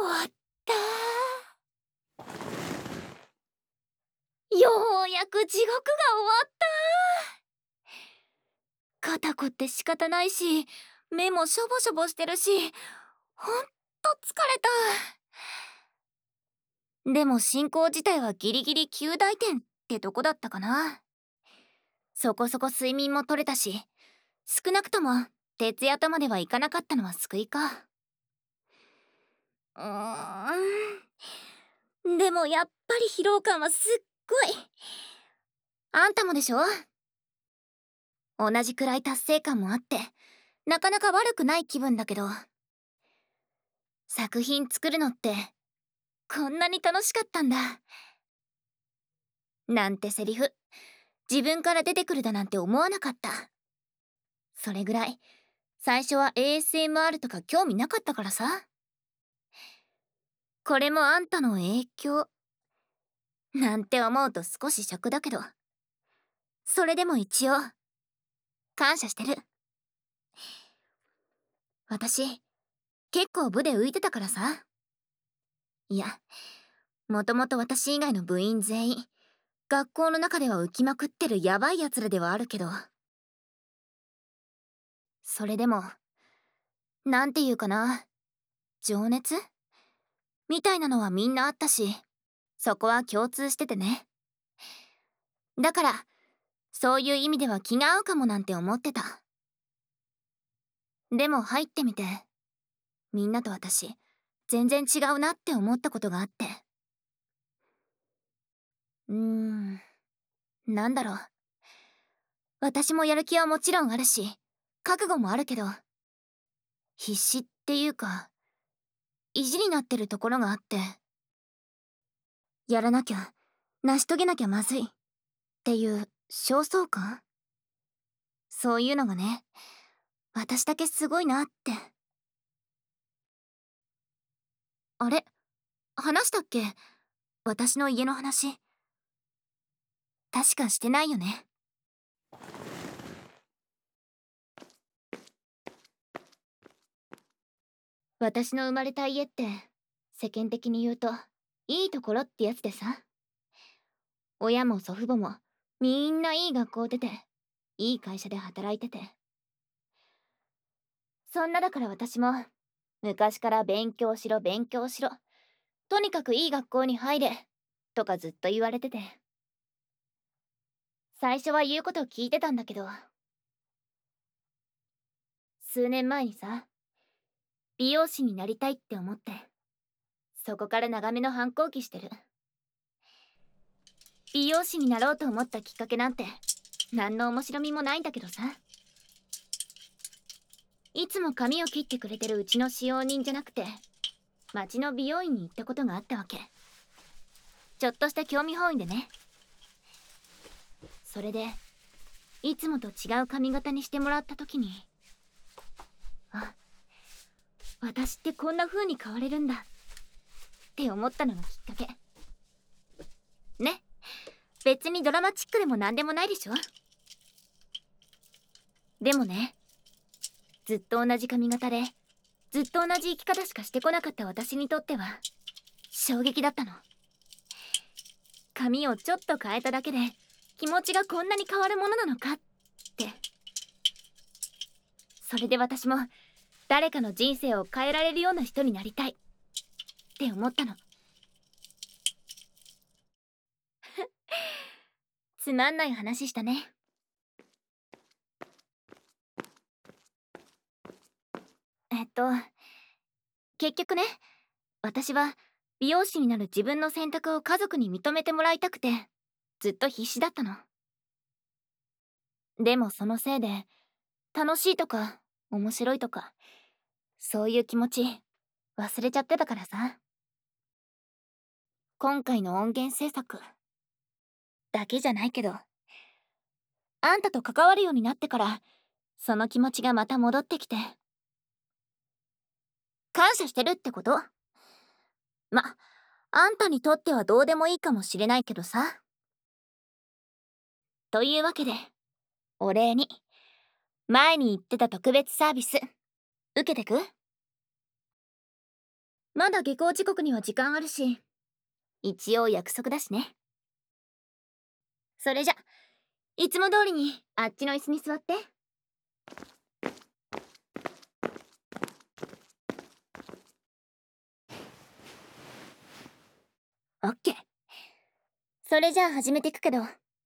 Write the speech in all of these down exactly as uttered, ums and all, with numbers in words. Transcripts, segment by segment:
わった。ようやく地獄が終わった。肩こって仕方ないし、目もしょぼしょぼしてるし、ほんと疲れた。でも進行自体はギリギリきゅう大点ってとこだったかな。そこそこ睡眠も取れたし、少なくとも徹夜とまではいかなかったのは救いか。うーん。でもやっぱり疲労感はすっごい。あんたもでしょ？同じくらい達成感もあって、なかなか悪くない気分だけど、作品作るのってこんなに楽しかったんだ。なんてセリフ、自分から出てくるだなんて思わなかった。それぐらい、最初は エーエスエムアール とか興味なかったからさ。これもあんたの影響。なんて思うと少しショックだけど、それでも一応、感謝してる。私、結構部で浮いてたからさ。いや、もともと私以外の部員全員、学校の中では浮きまくってるヤバい奴らではあるけど、それでも、なんていうかな、情熱みたいなのはみんなあったし、そこは共通しててね。だから、そういう意味では気が合うかもなんて思ってた。でも入ってみて、みんなと私、全然違うなって思ったことがあって。うーん、なんだろう。私もやる気はもちろんあるし、覚悟もあるけど、必死っていうか、意地になってるところがあって、やらなきゃ、成し遂げなきゃまずいっていう焦燥感？そういうのがね、私だけすごいなって。あれ？話したっけ？私の家の話。確かしてないよね。私の生まれた家って、世間的に言うと、いいところってやつでさ。親も祖父母も、みんないい学校出て、いい会社で働いてて。そんなだから私も、昔から勉強しろ勉強しろ。とにかくいい学校に入れ。とかずっと言われてて。最初は言うこと聞いてたんだけど、数年前にさ、美容師になりたいって思って、そこから長めの反抗期してる。美容師になろうと思ったきっかけなんて、何の面白みもないんだけどさ。いつも髪を切ってくれてるうちの使用人じゃなくて、町の美容院に行ったことがあったわけ。ちょっとした興味本位でね。それで、いつもと違う髪型にしてもらった時に、あ、私ってこんな風に変われるんだって思ったのがきっかけ。ね、別にドラマチックでもなんでもないでしょ。でもね、ずっと同じ髪型で、ずっと同じ生き方しかしてこなかった私にとっては、衝撃だったの。髪をちょっと変えただけで、気持ちがこんなに変わるものなのかって。それで私も、誰かの人生を変えられるような人になりたいって思ったの。つまんない話したね。えっと、結局ね、私は美容師になる自分の選択を家族に認めてもらいたくて、ずっと必死だったの。でもそのせいで、楽しいとか、面白いとか、そういう気持ち、忘れちゃってたからさ。今回の音源制作、だけじゃないけど、あんたと関わるようになってから、その気持ちがまた戻ってきて。感謝してるってこと？ま、あんたにとってはどうでもいいかもしれないけどさ。というわけで、お礼に、前に言ってた特別サービス、受けてく？ まだ下校時刻には時間あるし、一応約束だしね。それじゃ、いつも通りにあっちの椅子に座って。オッケー。それじゃあ始めていくけど、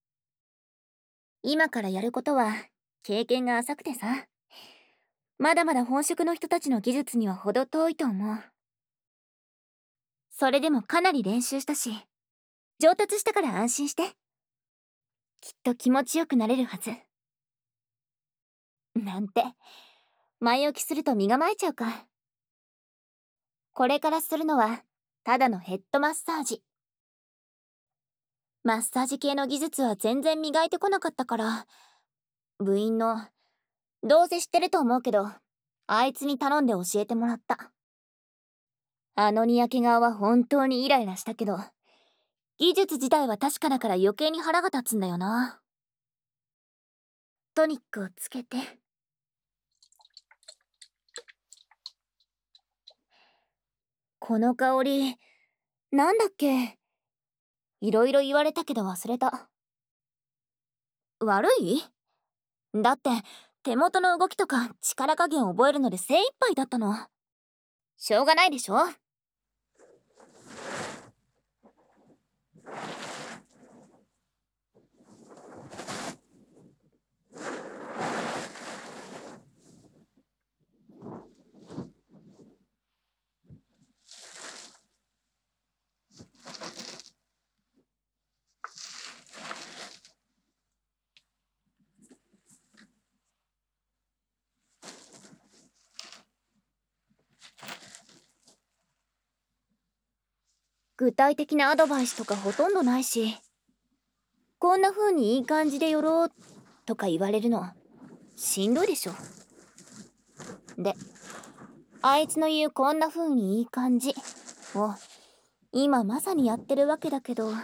今からやることは経験が浅くてさ、まだまだ本職の人たちの技術には程遠いと思う。それでもかなり練習したし、上達したから安心して。きっと気持ちよくなれるはず。なんて、前置きすると身構えちゃうか。これからするのは、ただのヘッドマッサージ。マッサージ系の技術は全然磨いてこなかったから、部員の、どうせ知ってると思うけど、あいつに頼んで教えてもらった。あのにやけ顔は本当にイライラしたけど、技術自体は確かだから余計に腹が立つんだよな。トニックをつけて。この香り、なんだっけ？いろいろ言われたけど忘れた。悪い？だって、手元の動きとか力加減を覚えるので精一杯だったの。しょうがないでしょ？具体的なアドバイスとかほとんどないし、こんな風にいい感じで寄ろうとか言われるのしんどいでしょ。で、あいつの言うこんな風にいい感じを今まさにやってるわけだけど、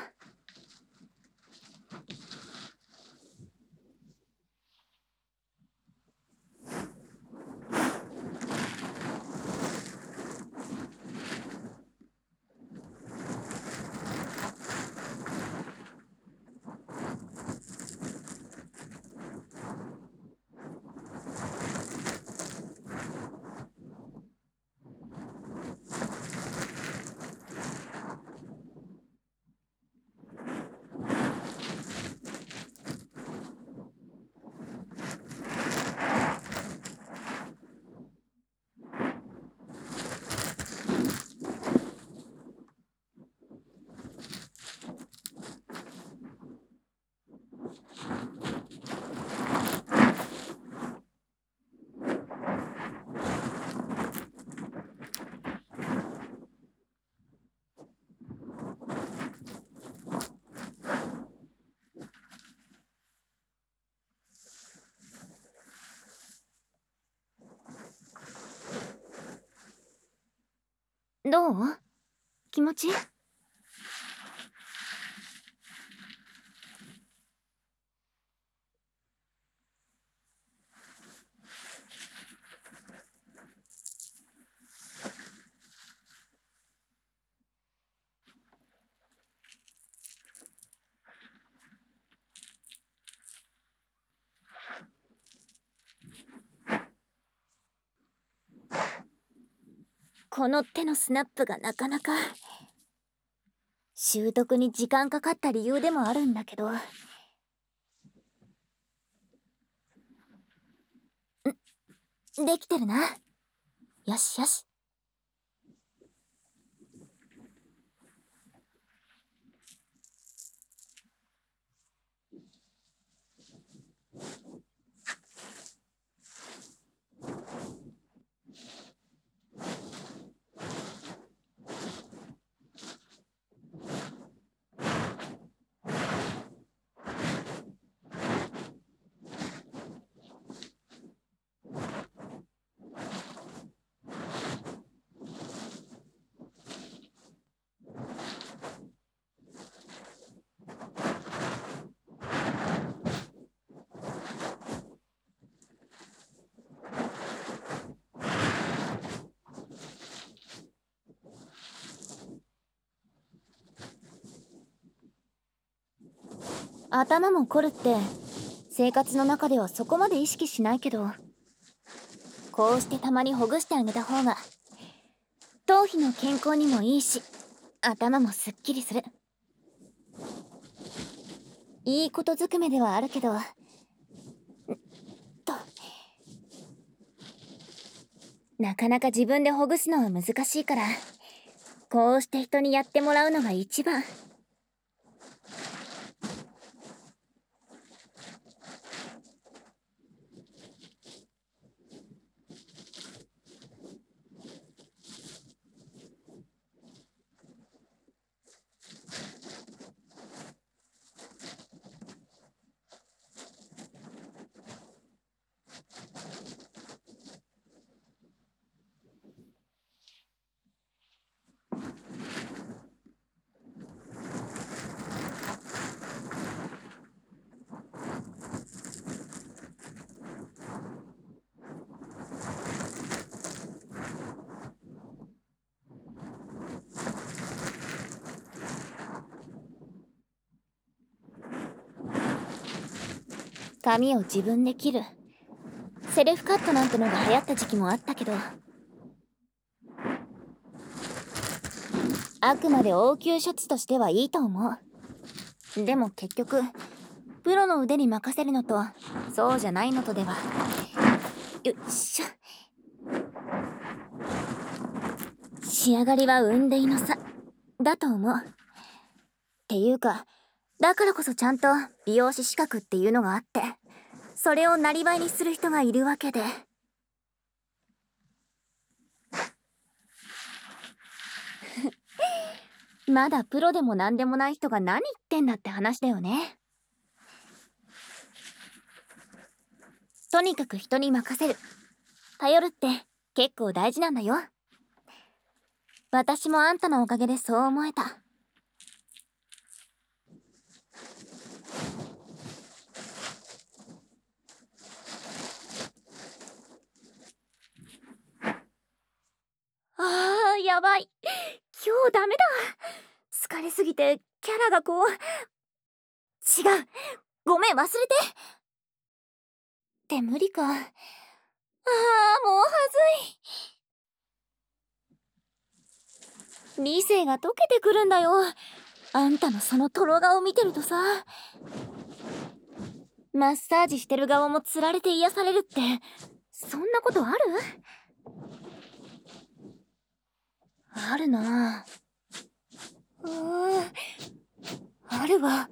どう？気持ち？この手のスナップがなかなか習得に時間かかった理由でもあるんだけど、ん、できてるな。よしよし。 頭も凝るって生活の中ではそこまで意識しないけど、こうしてたまにほぐしてあげた方が頭皮の健康にもいいし、頭もすっきりする。いいことずくめではあるけど、んとなかなか自分でほぐすのは難しいから、こうして人にやってもらうのが一番。髪を自分で切るセルフカットなんてのが流行った時期もあったけど、あくまで応急処置としてはいいと思う。でも結局プロの腕に任せるのとそうじゃないのとでは、よいしょ、仕上がりは雲泥の差だと思う。っていうか、だからこそちゃんと美容師資格っていうのがあって、それをなりわいにする人がいるわけで。まだプロでもなんでもない人が何言ってんだって話だよね。とにかく人に任せる、頼るって結構大事なんだよ。私もあんたのおかげでそう思えた。あー、やばい。今日ダメだ。疲れすぎてキャラがこう。違う。ごめん、忘れて。って無理か。あー、もうはずい。理性が溶けてくるんだよ。あんたのそのトロ顔見てるとさ。マッサージしてる側もつられて癒されるって、そんなことある？あるなぁ。うーん、あるわ。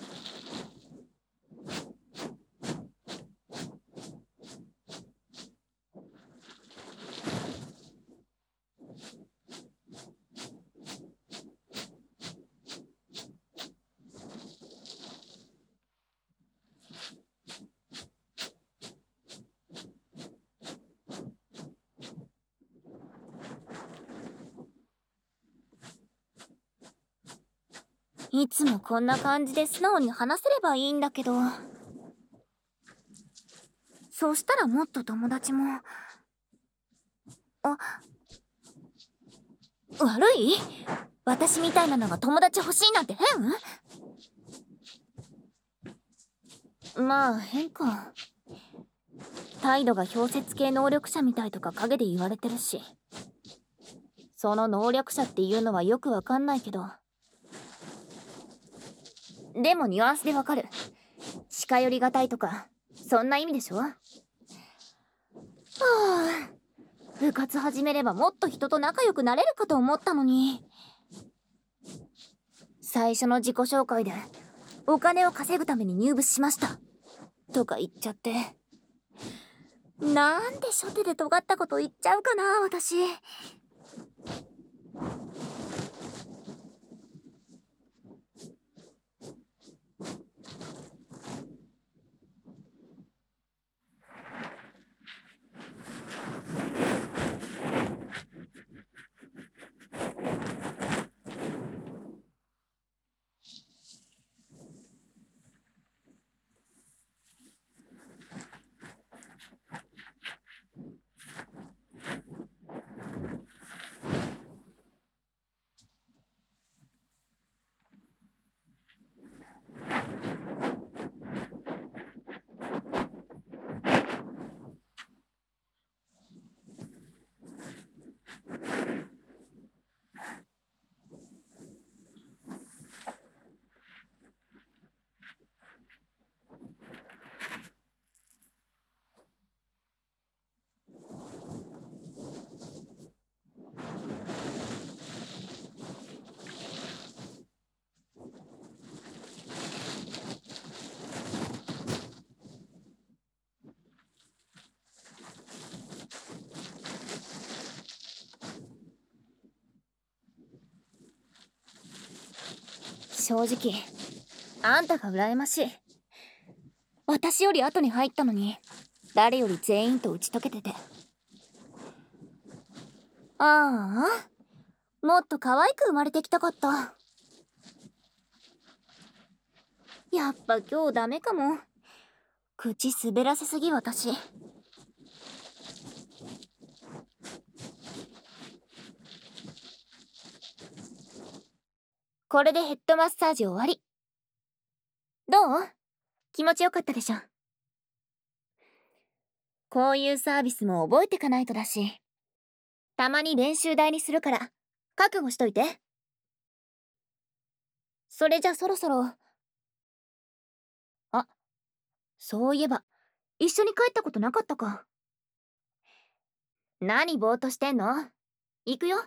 いつもこんな感じで素直に話せればいいんだけど。そしたらもっと友達も。あ、悪い？私みたいなのが友達欲しいなんて変？まあ変か。態度が氷雪系能力者みたいとか陰で言われてるし、その能力者っていうのはよくわかんないけど、でもニュアンスでわかる。近寄りがたいとかそんな意味でしょ。はあ、部活始めればもっと人と仲良くなれるかと思ったのに。最初の自己紹介でお金を稼ぐために入部しましたとか言っちゃって、なんで初手で尖ったこと言っちゃうかな私。 正直あんたが羨ましい。私より後に入ったのに誰より全員と打ち解けてて。ああ、もっと可愛く生まれてきたかった。やっぱ今日ダメかも。口滑らせすぎ私。これでヘッドマッサージ終わり。どう？気持ちよかったでしょ。こういうサービスも覚えてかないとだし。たまに練習台にするから覚悟しといて。それじゃそろそろ。あ、そういえば一緒に帰ったことなかったか。何ぼーっとしてんの？行くよ。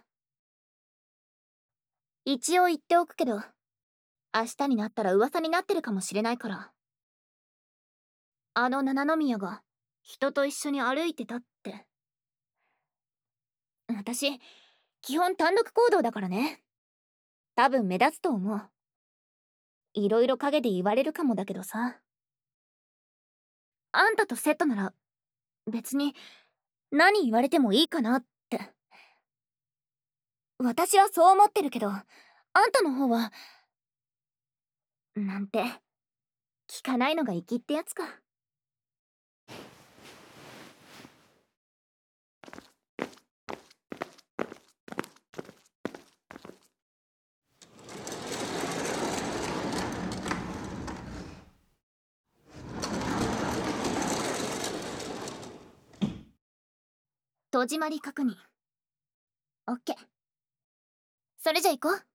一応言っておくけど、明日になったら噂になってるかもしれないから。あの七宮が人と一緒に歩いてたって。私基本単独行動だからね。多分目立つと思う。いろいろ陰で言われるかもだけどさ。あんたとセットなら別に何言われてもいいかなって。私はそう思ってるけど、あんたの方はなんて聞かないのが粋ってやつか。戸締まり確認。オッケー。それじゃ行こう。